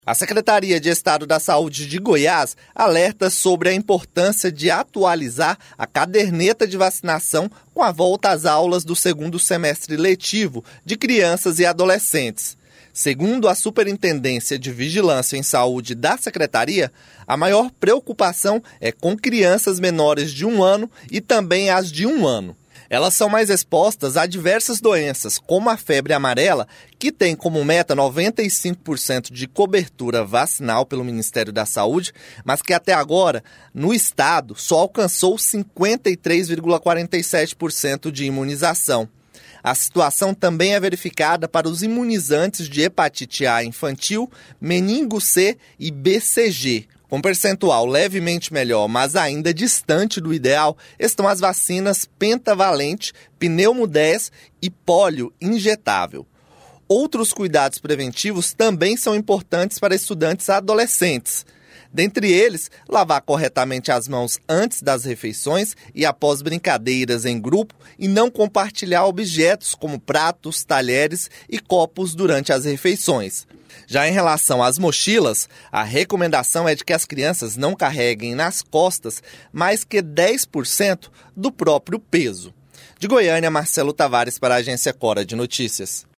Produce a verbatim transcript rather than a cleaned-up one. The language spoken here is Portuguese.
A Secretaria de Estado da Saúde de Goiás alerta sobre a importância de atualizar a caderneta de vacinação com a volta às aulas do segundo semestre letivo de crianças e adolescentes. Segundo a Superintendência de Vigilância em Saúde da Secretaria, a maior preocupação é com crianças menores de um ano e também as de um ano. Elas são mais expostas a diversas doenças, como a febre amarela, que tem como meta noventa e cinco por cento de cobertura vacinal pelo Ministério da Saúde, mas que até agora, no estado, só alcançou cinquenta e três vírgula quarenta e sete por cento de imunização. A situação também é verificada para os imunizantes de hepatite A infantil, meningo C e B C G. Com percentual levemente melhor, mas ainda distante do ideal, estão as vacinas pentavalente, pneumo dez e pólio injetável. Outros cuidados preventivos também são importantes para estudantes adolescentes. Dentre eles, lavar corretamente as mãos antes das refeições e após brincadeiras em grupo e não compartilhar objetos como pratos, talheres e copos durante as refeições. Já em relação às mochilas, a recomendação é de que as crianças não carreguem nas costas mais que dez por cento do próprio peso. De Goiânia, Marcelo Tavares para a Agência Cora de Notícias.